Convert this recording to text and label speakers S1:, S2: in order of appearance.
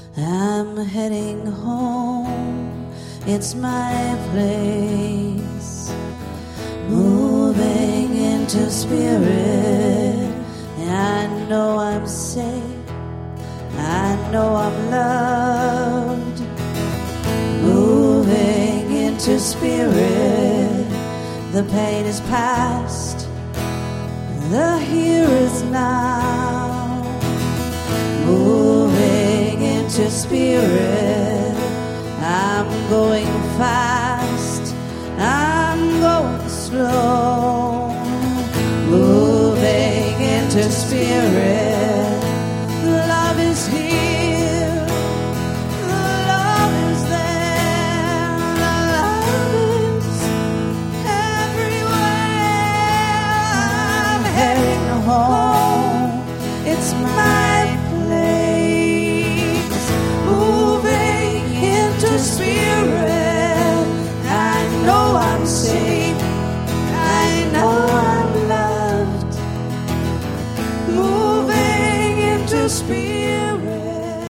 S1: I'm heading home, it's my place. Moving into spirit, I know I'm safe, I know I'm loved. Moving into spirit, the pain is past, the here is now. Moving into spirit, I'm going fast, I'm going slow. Moving into spirit, love is here, love is there, love is everywhere. I'm heading home, it's my